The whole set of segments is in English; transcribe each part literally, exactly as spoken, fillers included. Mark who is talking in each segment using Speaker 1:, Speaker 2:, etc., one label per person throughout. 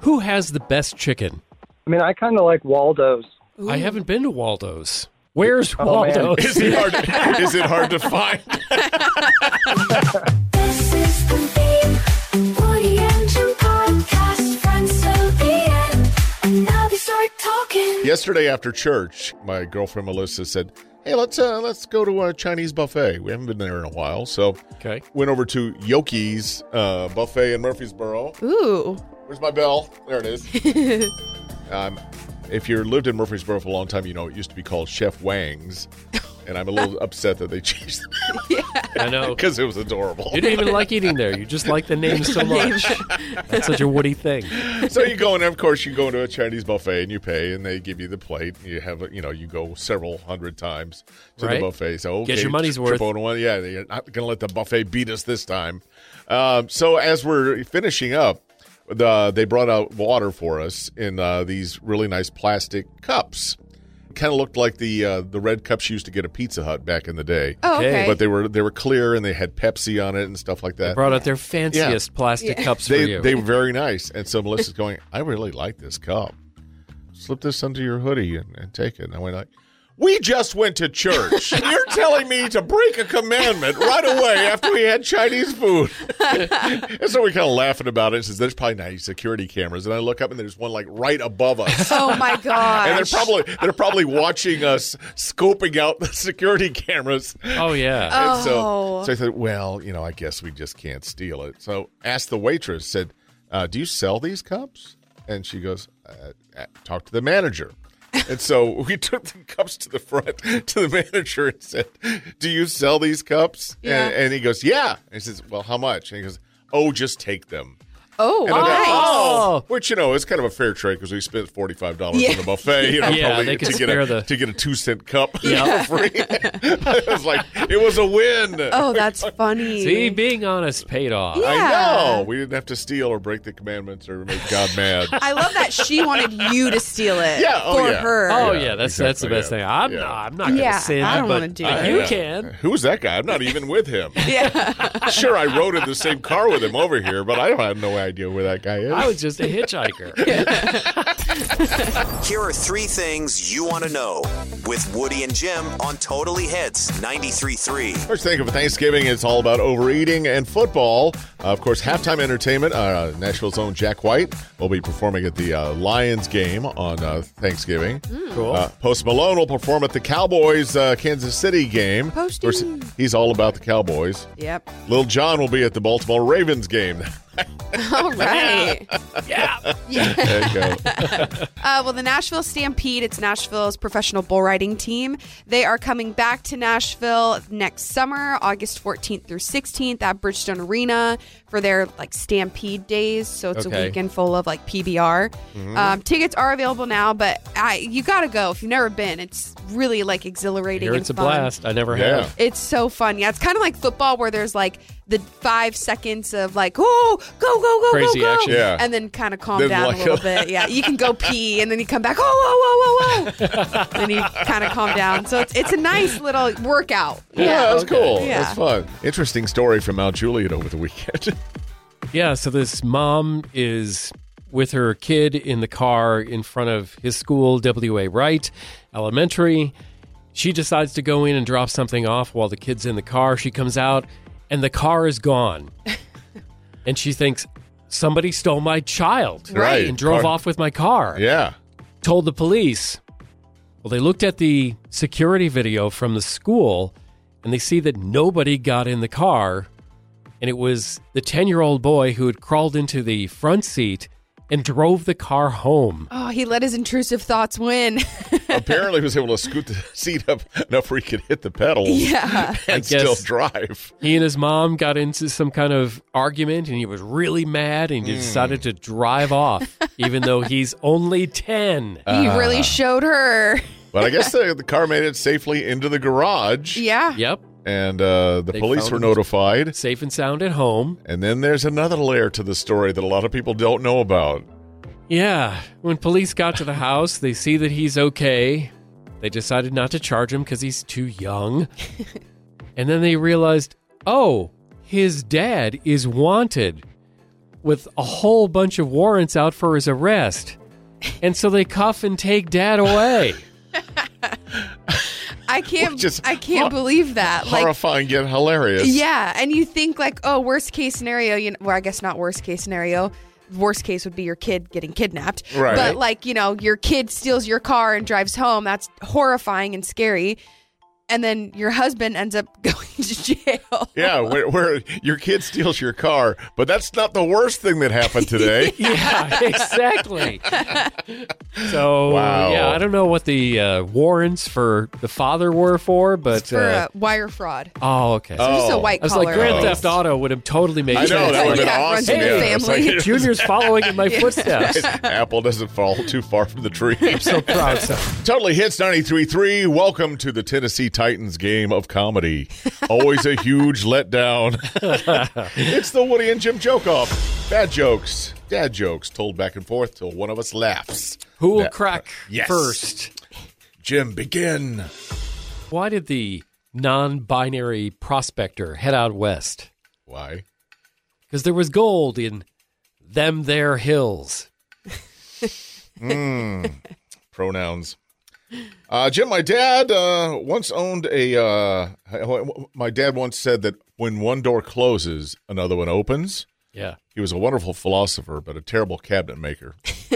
Speaker 1: Who has the best chicken?
Speaker 2: I mean, I kind of like Waldo's.
Speaker 1: Ooh. I haven't been to Waldo's. Where's
Speaker 2: oh,
Speaker 1: Waldo's?
Speaker 3: Is it hard to, is it hard to find?
Speaker 4: This is the theme. Woody and Jim podcast. Friends till the end. And now they start talking.
Speaker 3: Yesterday after church, my girlfriend Melissa said, hey, let's uh, let's go to a Chinese buffet. We haven't been there in a while. So
Speaker 1: okay.
Speaker 3: Went over to Yoki's uh, buffet in Murfreesboro.
Speaker 5: Ooh.
Speaker 3: Where's my bell? There it is. um, if you lived in Murfreesboro for a long time, you know it used to be called Chef Wang's. And I'm a little upset that they changed it.
Speaker 5: Yeah.
Speaker 1: I know.
Speaker 3: Because it was adorable.
Speaker 1: You didn't even like eating there. You just like the name so much. That's such a Woody thing.
Speaker 3: So you go, and of course, you go into a Chinese buffet, and you pay, and they give you the plate. You have, you know, you go several hundred times to
Speaker 1: right.
Speaker 3: the buffet. So okay,
Speaker 1: get your money's worth.
Speaker 3: One. Yeah, you're not going to let the buffet beat us this time. Um, so as we're finishing up, the they brought out water for us in uh, these really nice plastic cups. Kind of looked like the uh, the red cups you used to get at Pizza Hut back in the day.
Speaker 5: Oh, okay.
Speaker 3: But they were they were clear and they had Pepsi on it and stuff like that.
Speaker 1: They brought out their fanciest
Speaker 3: yeah.
Speaker 1: plastic
Speaker 5: yeah.
Speaker 1: cups
Speaker 3: they,
Speaker 1: for you.
Speaker 3: They were very nice. And so Melissa's going, I really like this cup. Slip this under your hoodie and, and take it. And I went like, we just went to church. You're telling me to break a commandment right away after we had Chinese food. And so we kind of laughing about it. And says, there's probably ninety security cameras. And I look up and there's one like right above us.
Speaker 5: Oh my gosh.
Speaker 3: And they're probably they're probably watching us scoping out the security cameras.
Speaker 1: Oh yeah.
Speaker 3: And
Speaker 5: Oh.
Speaker 3: so, so I said, well, you know, I guess we just can't steal it. So asked the waitress, said, uh, do you sell these cups? And she goes, uh, uh, talk to the manager. And so we took the cups to the front to the manager and said, do you sell these cups?
Speaker 5: Yeah.
Speaker 3: And, and he goes, yeah. And he says, well, how much? And he goes, oh, just take them.
Speaker 5: Oh,
Speaker 3: And I
Speaker 5: nice.
Speaker 3: go, oh, which, you know, is kind of a fair trade because we spent forty-five dollars
Speaker 5: Yeah.
Speaker 3: on the buffet, you know,
Speaker 1: Yeah,
Speaker 3: probably
Speaker 1: they could
Speaker 3: to, get
Speaker 1: spare
Speaker 3: a,
Speaker 1: the-
Speaker 3: to get a two-cent cup
Speaker 1: Yeah.
Speaker 3: for free. It was like, it was a win.
Speaker 5: Oh, that's funny.
Speaker 1: See, being honest paid off.
Speaker 5: Yeah.
Speaker 3: I know. We didn't have to steal or break the commandments or make God mad.
Speaker 5: I love that she wanted you to steal it
Speaker 3: Yeah, oh,
Speaker 5: for
Speaker 3: yeah.
Speaker 5: her.
Speaker 1: Oh
Speaker 3: Yeah,
Speaker 1: yeah, that's that's the
Speaker 3: exactly,
Speaker 1: best
Speaker 3: yeah.
Speaker 1: thing. I'm
Speaker 3: Yeah.
Speaker 1: not. I'm not going to
Speaker 5: Yeah,
Speaker 1: sin.
Speaker 5: I don't
Speaker 1: but,
Speaker 5: wanna do
Speaker 1: but
Speaker 5: it.
Speaker 1: You
Speaker 3: Yeah.
Speaker 1: can.
Speaker 3: Who's that guy? I'm not even with him.
Speaker 5: Yeah.
Speaker 3: Sure, I rode in the same car with him over here, but I don't have no idea where that guy is.
Speaker 1: I was just a hitchhiker.
Speaker 6: Here are three things you want to know with Woody and Jim on Totally Hits ninety-three point three.
Speaker 3: First thing of Thanksgiving, it's all about overeating and football. Uh, of course, halftime entertainment. Uh, Nashville's own Jack White will be performing at the uh, Lions game on uh, Thanksgiving.
Speaker 1: Cool.
Speaker 3: Uh, Post Malone will perform at the Cowboys uh, Kansas City game.
Speaker 5: Posty.
Speaker 3: Of course, he's all about the Cowboys.
Speaker 5: Yep.
Speaker 3: Lil Jon will be at the Baltimore Ravens game.
Speaker 5: All right.
Speaker 1: yeah.
Speaker 5: Yeah.
Speaker 3: There you go.
Speaker 5: Uh, well, the Nashville Stampede, it's Nashville's professional bull riding team. They are coming back to Nashville next summer, August fourteenth through sixteenth at Bridgestone Arena for their like Stampede days. So it's
Speaker 1: Okay.
Speaker 5: a weekend full of like P B R.
Speaker 3: Mm-hmm.
Speaker 5: Um, tickets are available now, but I, you got to go if you've never been. It's really like exhilarating
Speaker 1: Here
Speaker 5: and
Speaker 1: it's a
Speaker 5: fun.
Speaker 1: blast. I never
Speaker 3: Yeah.
Speaker 1: have.
Speaker 5: It's so fun. Yeah, it's kind of like football where there's like the five seconds of like, oh, go, go, go,
Speaker 1: Crazy
Speaker 5: go, go.
Speaker 1: action.
Speaker 3: Yeah.
Speaker 5: And then kind of calm
Speaker 3: Then
Speaker 5: down
Speaker 3: like-
Speaker 5: a little bit. Yeah, you can go pee and then you come back, oh, whoa, whoa, whoa, whoa. Then you kind of calm down. So it's it's a nice little workout.
Speaker 3: Yeah, that's cool.
Speaker 5: Yeah.
Speaker 3: That's fun. Interesting story from Mount Juliet over the weekend.
Speaker 1: Yeah, so this mom is with her kid in the car in front of his school, W A Wright Elementary. She decides to go in and drop something off while the kid's in the car. She comes out, and the car is gone. And she thinks, somebody stole my child
Speaker 3: Right.
Speaker 1: and drove
Speaker 3: Car-
Speaker 1: off with my car.
Speaker 3: Yeah.
Speaker 1: Told the police. Well, they looked at the security video from the school, and they see that nobody got in the car. And it was the ten-year-old boy who had crawled into the front seat and drove the car home.
Speaker 5: Oh, he let his intrusive thoughts win.
Speaker 3: Apparently, he was able to scoot the seat up enough where he could hit the pedals
Speaker 5: Yeah.
Speaker 3: and
Speaker 1: I guess-
Speaker 3: still drive.
Speaker 1: He and his mom got into some kind of argument, and he was really mad, and he
Speaker 3: Hmm.
Speaker 1: decided to drive off, even though he's only ten.
Speaker 5: He really showed her.
Speaker 3: But I guess the, the car made it safely into the garage.
Speaker 5: Yeah.
Speaker 1: Yep,
Speaker 3: And uh, the
Speaker 1: They
Speaker 3: police
Speaker 1: found
Speaker 3: were
Speaker 1: him.
Speaker 3: notified.
Speaker 1: safe and sound at home.
Speaker 3: And then there's another layer to the story that a lot of people don't know about.
Speaker 1: Yeah, when police got to the house, they see that he's okay. They decided not to charge him because he's too young. And then they realized, oh, his dad is wanted. with a whole bunch of warrants out for his arrest. And so they cuff and take Dad away.
Speaker 5: I can't.
Speaker 3: Which is
Speaker 5: I can't
Speaker 3: hor-
Speaker 5: believe that. Like,
Speaker 3: Horrifying yet hilarious.
Speaker 5: yeah, and you think like, oh, worst case scenario. You know, well, I guess not worst case scenario. Worst case would be your kid getting kidnapped.
Speaker 3: Right.
Speaker 5: But like, you know, your kid steals your car and drives home. That's horrifying and scary. And then your husband ends up going to jail.
Speaker 3: Yeah, where, where your kid steals your car, but that's not the worst thing that happened today.
Speaker 1: Yeah, exactly. So,
Speaker 3: Wow.
Speaker 1: yeah, I don't know what the uh, warrants for the father were for, but
Speaker 5: For
Speaker 1: uh,
Speaker 5: uh, wire fraud.
Speaker 1: oh, okay.
Speaker 5: So just a
Speaker 3: Oh.
Speaker 5: white
Speaker 1: I was
Speaker 5: collar.
Speaker 1: like, Grand
Speaker 3: Oh.
Speaker 1: Theft Auto would have totally made
Speaker 3: I know,
Speaker 1: sense.
Speaker 3: that would have been
Speaker 5: Yeah, runs
Speaker 3: awesome.
Speaker 5: in the
Speaker 3: Yeah, it's
Speaker 5: family.
Speaker 3: like-
Speaker 1: Junior's following in my footsteps.
Speaker 3: Apple doesn't fall too far from the tree.
Speaker 1: So proud. So.
Speaker 3: Totally Hits ninety-three point three. Welcome to the Tennessee Titans game of comedy. Always a huge letdown. It's the Woody and Jim joke off. Bad jokes, dad jokes told back and forth till one of us laughs.
Speaker 1: Who will
Speaker 3: That-
Speaker 1: crack
Speaker 3: Yes.
Speaker 1: first?
Speaker 3: Jim, begin.
Speaker 1: Why did the non-binary prospector head out west?
Speaker 3: Why?
Speaker 1: Because there was gold in them there hills.
Speaker 3: Pronouns. Uh, Jim, my dad uh, once owned a. Uh, my dad once said that when one door closes, another one opens.
Speaker 1: Yeah.
Speaker 3: He was a wonderful philosopher, but a terrible cabinet maker.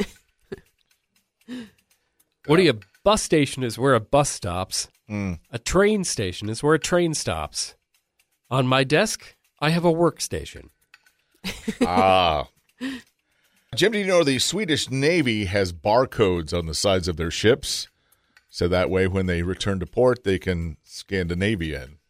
Speaker 1: Woody, a bus station is where a bus stops. A train station is where a train stops. On my desk, I have a workstation.
Speaker 3: Ah. Jim, do you know the Swedish Navy has barcodes on the sides of their ships? So that way, when they return to port, they can Scandinavian.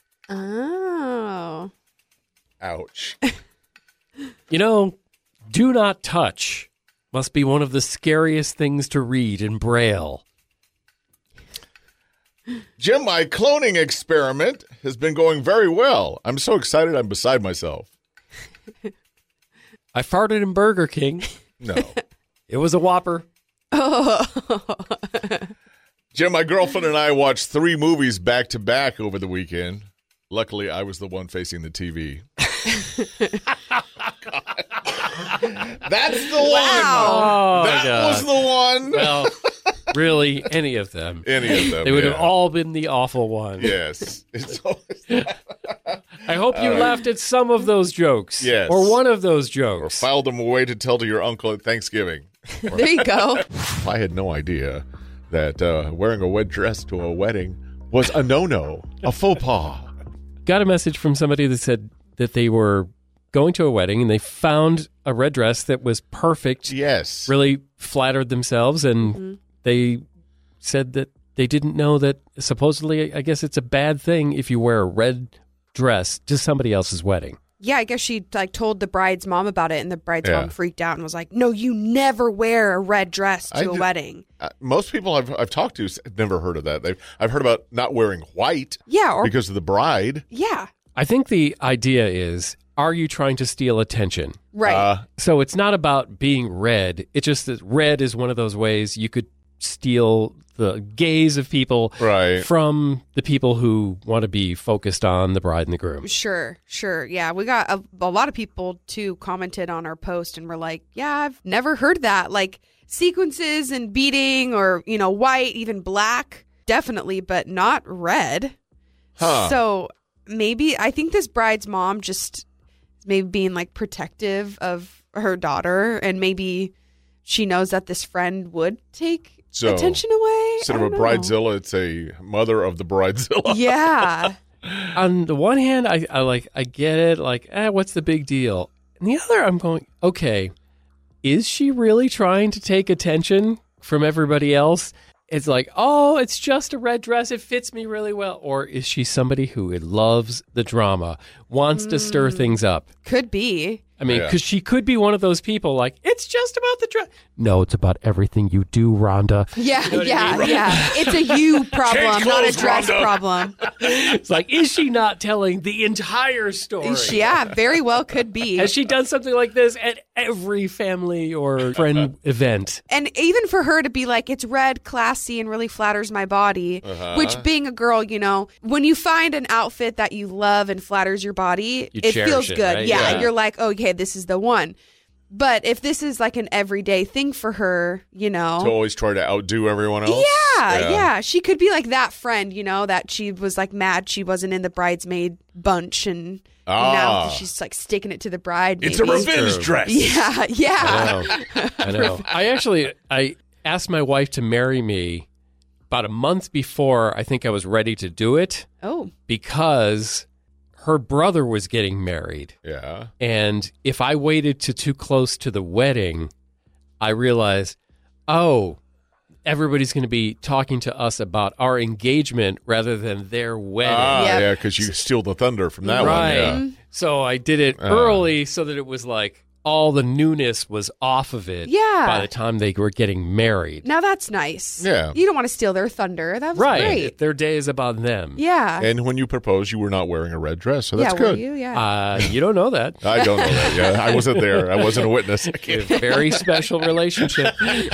Speaker 5: Oh.
Speaker 3: Ouch.
Speaker 1: You know, do not touch must be one of the scariest things to read in Braille.
Speaker 3: Jim, my cloning experiment has been going very well. I'm so excited I'm beside myself.
Speaker 1: I farted in Burger King.
Speaker 3: No.
Speaker 1: It was a Whopper.
Speaker 3: Jim, my girlfriend and I watched three movies back to back over the weekend. Luckily, I was the one facing the T V. That's the one.
Speaker 1: Oh,
Speaker 3: that
Speaker 1: God.
Speaker 3: was the one.
Speaker 1: Well, really, any of them.
Speaker 3: Any of them.
Speaker 1: They would
Speaker 3: yeah.
Speaker 1: have all been the awful one.
Speaker 3: Yes. It's always
Speaker 1: I hope you laughed at some of those jokes.
Speaker 3: Yes.
Speaker 1: Or one of those
Speaker 3: or
Speaker 1: jokes.
Speaker 3: filed them away to tell to your uncle at Thanksgiving.
Speaker 5: There you go.
Speaker 3: I had no idea that uh, wearing a wet dress to a wedding was a no-no, a faux pas.
Speaker 1: Got a message from somebody that said that they were going to a wedding and they found a red dress that was perfect.
Speaker 3: Yes.
Speaker 1: Really flattered themselves, and
Speaker 5: Mm-hmm.
Speaker 1: they said that they didn't know that supposedly, I guess it's a bad thing if you wear a red dress to somebody else's wedding.
Speaker 5: Yeah, I guess she like told the bride's mom about it, and the bride's
Speaker 3: Yeah.
Speaker 5: mom freaked out and was like, "No, you never wear a red dress to
Speaker 3: I
Speaker 5: a
Speaker 3: did-
Speaker 5: wedding."
Speaker 3: Uh, most people I've, I've talked to have never heard of that. They've, I've heard about not wearing white
Speaker 5: Yeah, or
Speaker 3: because of the bride.
Speaker 5: yeah,
Speaker 1: I think the idea is, are you trying to steal attention?
Speaker 5: right.
Speaker 3: Uh,
Speaker 1: So it's not about being red. It's just that red is one of those ways you could steal the gaze of people
Speaker 3: Right.
Speaker 1: from the people who want to be focused on the bride and the groom.
Speaker 5: Sure, sure. Yeah, we got a, a lot of people too commented on our post and were like, "Yeah, I've never heard that. Like sequences and beading, or you know, white, even black, definitely, but not red."
Speaker 3: Huh.
Speaker 5: So maybe I think this bride's mom just maybe being like protective of her daughter, and maybe she knows that this friend would take
Speaker 3: So,
Speaker 5: attention away.
Speaker 3: instead
Speaker 5: I
Speaker 3: of a
Speaker 5: don't know.
Speaker 3: bridezilla, it's a mother of the bridezilla.
Speaker 5: Yeah.
Speaker 1: On the one hand, I, I like I get it, like, eh, what's the big deal? And the other, I'm going, okay, is she really trying to take attention from everybody else? It's like, oh, it's just a red dress. It fits me really well. Or is she somebody who loves the drama, wants to stir things up?
Speaker 5: Could be.
Speaker 1: I mean,
Speaker 3: Yeah.
Speaker 1: because she could be one of those people like, it's just about the dress. No, it's about everything you do, Rhonda.
Speaker 5: Yeah,
Speaker 1: know what I
Speaker 5: yeah,
Speaker 1: mean?
Speaker 5: yeah. It's a you problem,
Speaker 3: Change
Speaker 5: not a
Speaker 3: clothes,
Speaker 5: dress
Speaker 3: Rhonda.
Speaker 5: problem.
Speaker 1: It's like, is she not telling the entire story?
Speaker 5: Yeah, very well could be.
Speaker 1: Has she done something like this at every family or friend event?
Speaker 5: And even for her to be like, it's red, classy, and really flatters my body,
Speaker 3: Uh-huh.
Speaker 5: which being a girl, you know, when you find an outfit that you love and flatters your body,
Speaker 1: You
Speaker 5: it
Speaker 1: cherish
Speaker 5: feels
Speaker 1: it,
Speaker 5: good.
Speaker 1: right?
Speaker 5: Yeah,
Speaker 3: Yeah.
Speaker 5: you're like, oh, okay, okay, this is the one. But if this is like an everyday thing for her, you know.
Speaker 3: To always try to outdo everyone else?
Speaker 5: Yeah, yeah, yeah. She could be like that friend, you know, that she was like mad she wasn't in the bridesmaid bunch and,
Speaker 3: Ah.
Speaker 5: and now she's like sticking it to the bride.
Speaker 3: It's a
Speaker 5: maybe.
Speaker 3: revenge
Speaker 1: True.
Speaker 3: dress.
Speaker 5: Yeah, yeah.
Speaker 1: I know. I know. I actually I asked my wife to marry me about a month before I think I was ready to do it
Speaker 5: Oh,
Speaker 1: because her brother was getting married.
Speaker 3: Yeah.
Speaker 1: And if I waited to too close to the wedding, I realized, oh, everybody's going to be talking to us about our engagement rather than their wedding.
Speaker 3: Ah,
Speaker 5: Yep.
Speaker 3: yeah, because you steal the thunder from that
Speaker 1: right.
Speaker 3: one. Yeah.
Speaker 1: So I did it
Speaker 3: Uh.
Speaker 1: early so that it was like all the newness was off of it
Speaker 5: Yeah.
Speaker 1: by the time they were getting married.
Speaker 5: now that's nice.
Speaker 3: Yeah.
Speaker 5: You don't want to steal their thunder. That was
Speaker 1: Right.
Speaker 5: great.
Speaker 1: Their day is about them.
Speaker 5: Yeah.
Speaker 3: And when you proposed, you were not wearing a red dress, so that's
Speaker 5: yeah,
Speaker 3: good.
Speaker 5: were you? Yeah.
Speaker 1: Uh, you don't know that.
Speaker 3: I don't know that. Yeah, I wasn't there. I wasn't a witness. I
Speaker 1: A
Speaker 3: can't-
Speaker 1: very special relationship.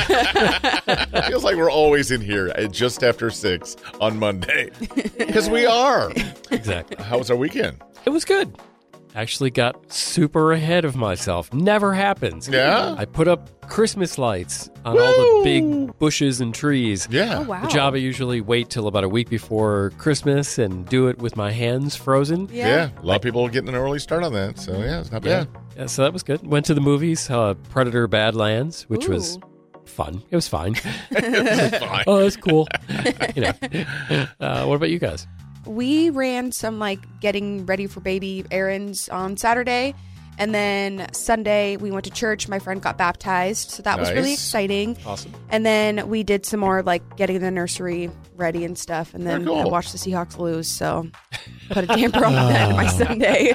Speaker 3: Feels like we're always in here at just after six on Monday. Because we are.
Speaker 1: Exactly.
Speaker 3: How was our weekend?
Speaker 1: It was good. Actually got super ahead of myself. Never happens.
Speaker 3: Yeah?
Speaker 1: I put up Christmas lights on all the big bushes and trees.
Speaker 3: Yeah.
Speaker 5: oh, wow.
Speaker 1: The job I usually wait till about a week before Christmas and do it with my hands frozen.
Speaker 5: Yeah.
Speaker 3: Yeah. A lot of people getting an early start on that. So, yeah, it's not bad.
Speaker 1: Yeah, so that was good. Went to the movies, uh, Predator Badlands, which was
Speaker 5: Ooh.
Speaker 1: fun. It was fine.
Speaker 3: Fine.
Speaker 1: Oh, that's cool. you know. Uh, what about you guys?
Speaker 5: We ran some like getting ready for baby errands on Saturday. And then Sunday, we went to church. My friend got baptized. So that was really
Speaker 3: Nice.
Speaker 5: exciting.
Speaker 1: Awesome.
Speaker 5: And then we did some more like getting the nursery ready and stuff. And then
Speaker 3: Very
Speaker 5: I
Speaker 3: cool.
Speaker 5: watched the Seahawks lose. So put a damper on that my Sunday.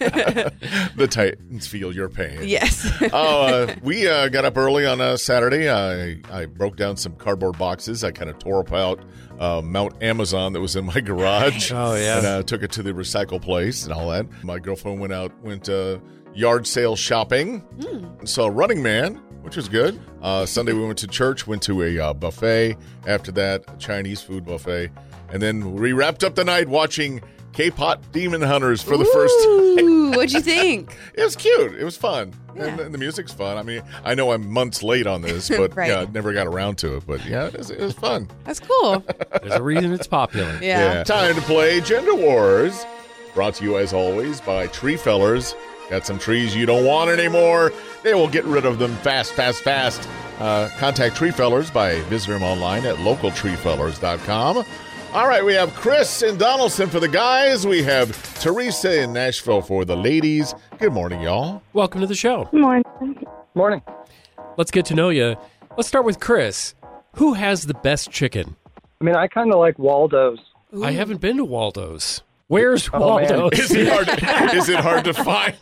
Speaker 3: The Titans feel your pain.
Speaker 5: Yes.
Speaker 3: Oh, uh, we uh, got up early on a Saturday. I, I broke down some cardboard boxes. I kind of tore apart uh, Mount Amazon that was in my garage.
Speaker 1: Oh, yeah.
Speaker 3: And uh, took it to the recycle place and all that. My girlfriend went out, went uh, yard sale shopping.
Speaker 5: Mm.
Speaker 3: Saw Running Man, which was good. Uh, Sunday we went to church, went to a uh, buffet. After that, a Chinese food buffet. And then we wrapped up the night watching K-pop Demon Hunters for the first time.
Speaker 5: Ooh, what'd you think?
Speaker 3: It was cute. It was fun.
Speaker 5: Yeah.
Speaker 3: And, and the music's fun. I mean, I know I'm months late on this, but
Speaker 5: Right.
Speaker 3: yeah, I never got around to it. But yeah, it was, it was fun.
Speaker 5: That's cool.
Speaker 1: There's a reason it's popular.
Speaker 5: Yeah.
Speaker 3: Time to play Gender Wars. Brought to you, as always, by Tree Fellers. Got some trees you don't want anymore. They will get rid of them fast, fast, fast. Uh, contact Tree Fellers by visiting them online at local tree fellers dot com. All right, we have Chris in Donaldson for the guys. We have Teresa in Nashville for the ladies. Good morning, y'all.
Speaker 1: Welcome to the show.
Speaker 7: Morning.
Speaker 2: Morning.
Speaker 1: Let's get to know you. Let's start with Chris. Who has the best chicken?
Speaker 2: I mean, I kind of like Waldo's.
Speaker 1: I haven't been to Waldo's. Where's
Speaker 2: Oh, man.
Speaker 1: Waldo's?
Speaker 3: Is it hard to, is it hard to find?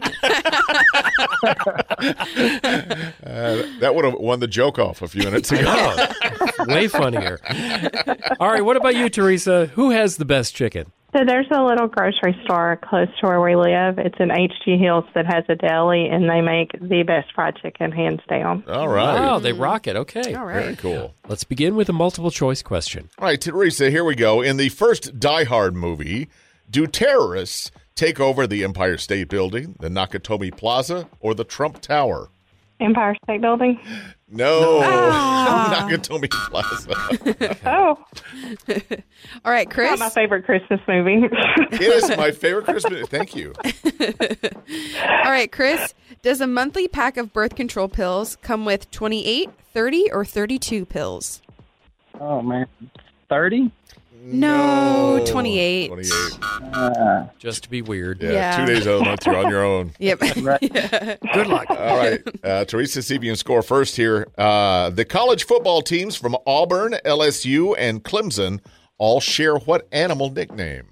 Speaker 3: uh, that would have won the joke off a few minutes ago.
Speaker 1: Oh, way funnier. All right, what about you, Teresa? Who has the best chicken?
Speaker 7: So there's a little grocery store close to where we live. It's in H G Hills that has a deli, and they make the best fried chicken, hands down.
Speaker 3: All right.
Speaker 1: Wow, they rock it. Okay.
Speaker 5: All
Speaker 3: Very
Speaker 5: right.
Speaker 3: cool.
Speaker 1: Let's begin with a multiple choice question.
Speaker 3: All right, Teresa, here we go. In the first Die Hard movie, do terrorists take over the Empire State Building, the Nakatomi Plaza, or the Trump Tower?
Speaker 7: Empire State Building.
Speaker 3: No,
Speaker 5: Ah.
Speaker 3: Nakatomi Plaza.
Speaker 7: Oh,
Speaker 5: All right,
Speaker 7: not
Speaker 5: Chris.
Speaker 7: my favorite Christmas movie.
Speaker 3: It is my favorite Christmas. Thank you.
Speaker 5: All right, Chris. Does a monthly pack of birth control pills come with twenty-eight, thirty, or thirty-two pills?
Speaker 2: Oh, man. thirty?
Speaker 5: No, twenty-eight.
Speaker 3: twenty-eight.
Speaker 2: Uh,
Speaker 1: Just to be weird.
Speaker 3: Yeah,
Speaker 5: Yeah.
Speaker 3: two days out of the month, you're on your own.
Speaker 5: Yep.
Speaker 1: Good luck.
Speaker 3: All right. Uh, Teresa, see if you can score first here. Uh, the college football teams from Auburn, L S U, and Clemson all share what animal nickname?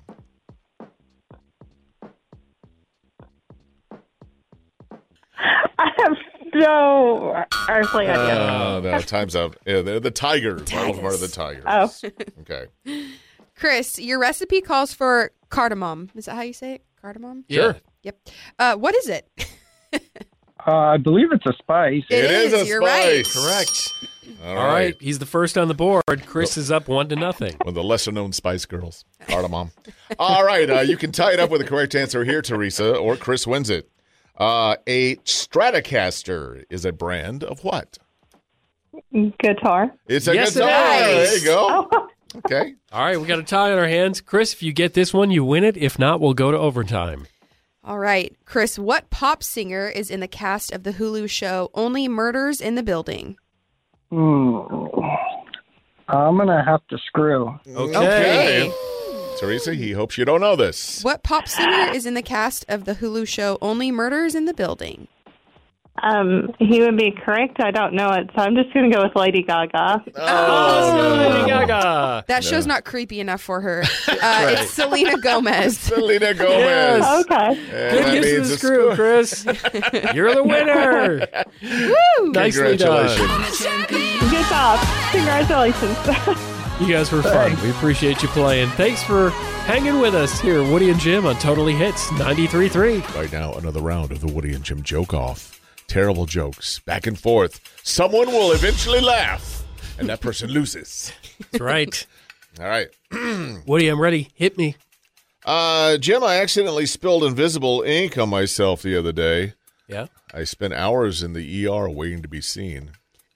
Speaker 7: I have no earthly idea.
Speaker 3: Uh, no, time's up. Yeah, they're the Tigers. All of them are the Tigers.
Speaker 7: Oh.
Speaker 3: Okay.
Speaker 5: Chris, your recipe calls for cardamom. Is that how you say it? Cardamom?
Speaker 1: Yeah.
Speaker 5: Yep. Uh, what is it?
Speaker 2: uh, I believe it's a spice.
Speaker 5: It
Speaker 3: It is
Speaker 5: is,
Speaker 3: a
Speaker 5: you're right.
Speaker 3: spice.
Speaker 1: Correct.
Speaker 3: All
Speaker 1: All
Speaker 3: right.
Speaker 1: right. He's the first on the board. Chris is up one to nothing.
Speaker 3: One of the lesser-known Spice Girls. Cardamom. All right. Uh, you can tie it up with the correct answer here, Teresa, or Chris wins it. Uh, a Stratocaster is a brand of what?
Speaker 7: Guitar.
Speaker 3: It's a
Speaker 1: Yes, it
Speaker 3: guitar.
Speaker 1: is.
Speaker 3: There you go. Okay.
Speaker 1: All right, we got a tie on our hands. Chris, if you get this one, you win it. If not, we'll go to overtime.
Speaker 5: All right, Chris, what pop singer is in the cast of the Hulu show Only Murders in the Building?
Speaker 2: Hmm. I'm going to have to screw.
Speaker 1: Okay.
Speaker 3: Teresa, he hopes you don't know this.
Speaker 5: What pop singer is in the cast of the Hulu show Only Murders in the Building?
Speaker 7: Um, he would be correct. I don't know it, so I'm just going to go with Lady Gaga.
Speaker 1: Oh, Lady Gaga.
Speaker 5: That show's not creepy enough for her. Uh, It's Selena Gomez.
Speaker 3: Selena Gomez.
Speaker 1: Yes.
Speaker 7: Okay.
Speaker 3: And
Speaker 1: Good
Speaker 3: that
Speaker 1: use to
Speaker 3: means
Speaker 1: the
Speaker 3: a
Speaker 1: screw,
Speaker 3: score.
Speaker 1: Chris. You're the winner.
Speaker 5: Woo!
Speaker 1: Nicely done.
Speaker 3: Congratulations.
Speaker 7: Good job. Congratulations.
Speaker 1: You guys were fun. We appreciate you playing. Thanks for hanging with us here, Woody and Jim on Totally Hits ninety-three point three.
Speaker 3: Right now, another round of the Woody and Jim joke off. Terrible jokes, back and forth. Someone will eventually laugh, and that person loses.
Speaker 1: That's right.
Speaker 3: All right.
Speaker 1: Woody, I'm ready. Hit me.
Speaker 3: Uh, Jim, I accidentally spilled invisible ink on myself the other day.
Speaker 1: Yeah.
Speaker 3: I spent hours in the E R waiting to be seen.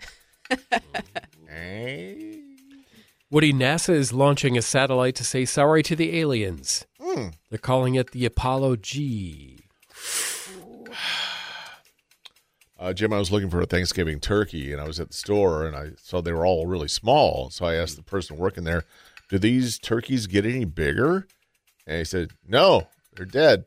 Speaker 3: Eh?
Speaker 1: Woody, NASA is launching a satellite to say sorry to the aliens.
Speaker 3: Hmm.
Speaker 1: They're calling it the Apollo G.
Speaker 3: Uh, Jim, I was looking for a Thanksgiving turkey, and I was at the store, and I saw they were all really small. So I asked the person working there, do these turkeys get any bigger? And he said, no, they're dead.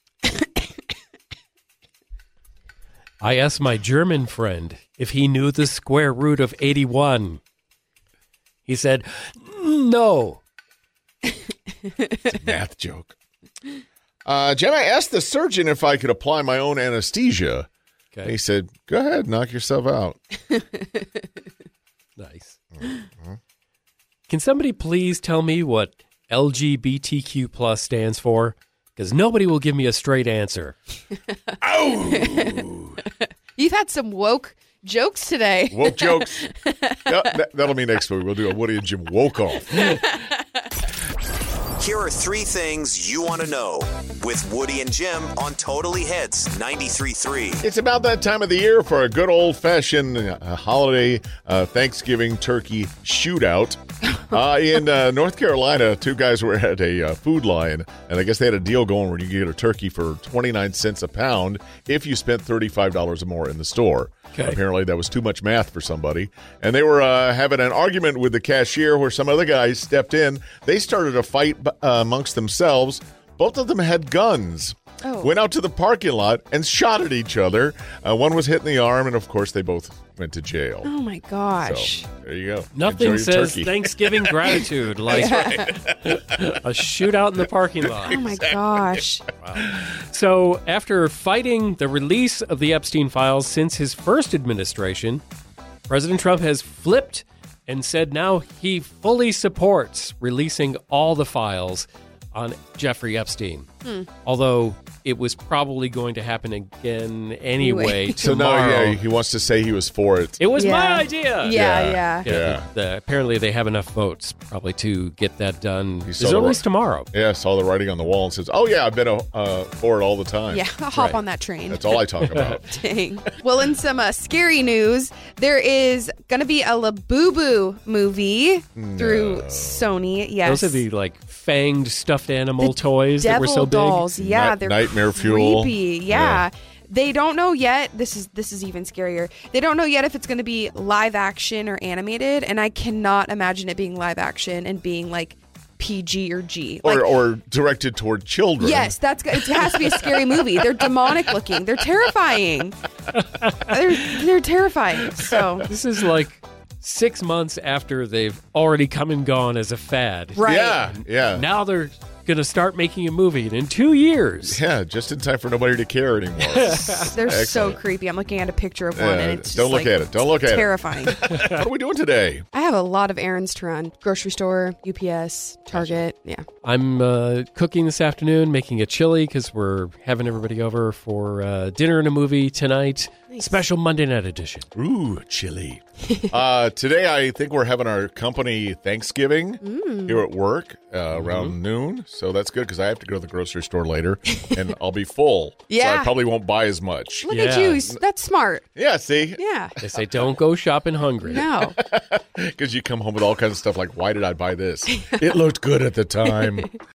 Speaker 1: I asked my German friend if he knew the square root of eighty-one. He said, no.
Speaker 3: It's a math joke. Uh, Jim, I asked the surgeon if I could apply my own anesthesia.
Speaker 1: Okay.
Speaker 3: And he said, go ahead, knock yourself out.
Speaker 1: Nice. Can somebody please tell me what L G B T Q plus stands for? Because nobody will give me a straight answer.
Speaker 3: Oh!
Speaker 5: You've had some woke jokes today.
Speaker 3: Woke jokes. Yeah, that, that'll be next week. We'll do a Woody and Jim woke off.
Speaker 6: Here are three things you want to know with Woody and Jim on Totally Hits ninety-three point three.
Speaker 3: It's about that time of the year for a good old-fashioned uh, holiday uh, Thanksgiving turkey shootout. Uh, in uh, North Carolina, two guys were at a uh, Food Lion, and I guess they had a deal going where you could get a turkey for twenty-nine cents a pound if you spent thirty-five dollars or more in the store.
Speaker 1: Okay.
Speaker 3: Apparently, that was too much math for somebody. And they were uh, having an argument with the cashier where some other guys stepped in. They started a fight uh, amongst themselves. Both of them had guns.
Speaker 5: Oh.
Speaker 3: Went out to the parking lot and shot at each other. Uh, one was hit in the arm, and of course, they both went to jail.
Speaker 5: Oh, my gosh.
Speaker 3: So there you go.
Speaker 1: Nothing
Speaker 3: Enjoy your
Speaker 1: says
Speaker 3: turkey.
Speaker 1: Thanksgiving gratitude like a shootout in the parking lot.
Speaker 5: Oh, my gosh.
Speaker 1: So, after fighting the release of the Epstein files since his first administration, President Trump has flipped and said now he fully supports releasing all the files on Jeffrey Epstein.
Speaker 5: Hmm.
Speaker 1: Although it was probably going to happen again anyway.
Speaker 5: Anyway.
Speaker 3: So now,
Speaker 1: tomorrow.
Speaker 3: yeah, he wants to say he was for it.
Speaker 1: It was
Speaker 5: Yeah.
Speaker 1: my idea.
Speaker 5: Yeah,
Speaker 3: Yeah.
Speaker 5: yeah.
Speaker 1: Yeah,
Speaker 3: Yeah.
Speaker 1: the- the- apparently they have enough votes probably to get that done
Speaker 3: You
Speaker 1: as
Speaker 3: saw the
Speaker 1: early
Speaker 3: ri-
Speaker 1: as tomorrow.
Speaker 3: Yeah, saw the writing on the wall and says, "Oh yeah, I've been uh, for it all the time."
Speaker 5: Yeah, I'll hop
Speaker 1: Right.
Speaker 5: on that train.
Speaker 3: That's all I talk about.
Speaker 5: Dang. Well, in some uh, scary news, there is going to be a Labubu movie through Sony. Yes.
Speaker 1: Those are the like fanged stuffed animal
Speaker 5: The
Speaker 1: toys that were
Speaker 5: devil
Speaker 1: so big.
Speaker 5: dolls. Yeah,
Speaker 3: Night-
Speaker 5: they're
Speaker 3: nightmare fuel.
Speaker 5: creepy. Yeah.
Speaker 3: Yeah.
Speaker 5: They don't know yet. This is this is even scarier. They don't know yet if it's going to be live action or animated, and I cannot imagine it being live action and being like P G or G.
Speaker 3: Or,
Speaker 5: Like,
Speaker 3: or directed toward children.
Speaker 5: yes, that's it. Has to be a scary movie. They're demonic looking. They're terrifying. They're they're terrifying. So
Speaker 1: This is like six months after they've already come and gone as a fad.
Speaker 5: right.
Speaker 3: Yeah, yeah.
Speaker 1: Now they're going to start making a movie, and in two years,
Speaker 3: Yeah, just in time for nobody to care anymore.
Speaker 5: They're so
Speaker 3: Excellent.
Speaker 5: creepy. I'm looking at a picture of one,
Speaker 3: Yeah,
Speaker 5: and it's just
Speaker 3: don't look
Speaker 5: like,
Speaker 3: at it. Don't look at it.
Speaker 5: terrifying.
Speaker 3: What are we doing today?
Speaker 5: I have a lot of errands to run: grocery store, U P S, Target. Yeah.
Speaker 1: I'm uh, cooking this afternoon, making a chili because we're having everybody over for uh, dinner and a movie tonight. Special Monday night edition.
Speaker 3: Ooh, chili. uh, today, I think we're having our company Thanksgiving
Speaker 5: Mm.
Speaker 3: here at work uh, around noon. So that's good because I have to go to the grocery store later and I'll be full. So
Speaker 5: Yeah.
Speaker 3: I probably won't buy as much.
Speaker 5: Look
Speaker 1: Yeah.
Speaker 5: at you. That's smart.
Speaker 3: Yeah, see?
Speaker 5: Yeah.
Speaker 1: They say don't go shopping hungry.
Speaker 5: No.
Speaker 3: Because you come home with all kinds of stuff like, why did I buy this? It looked good at the time.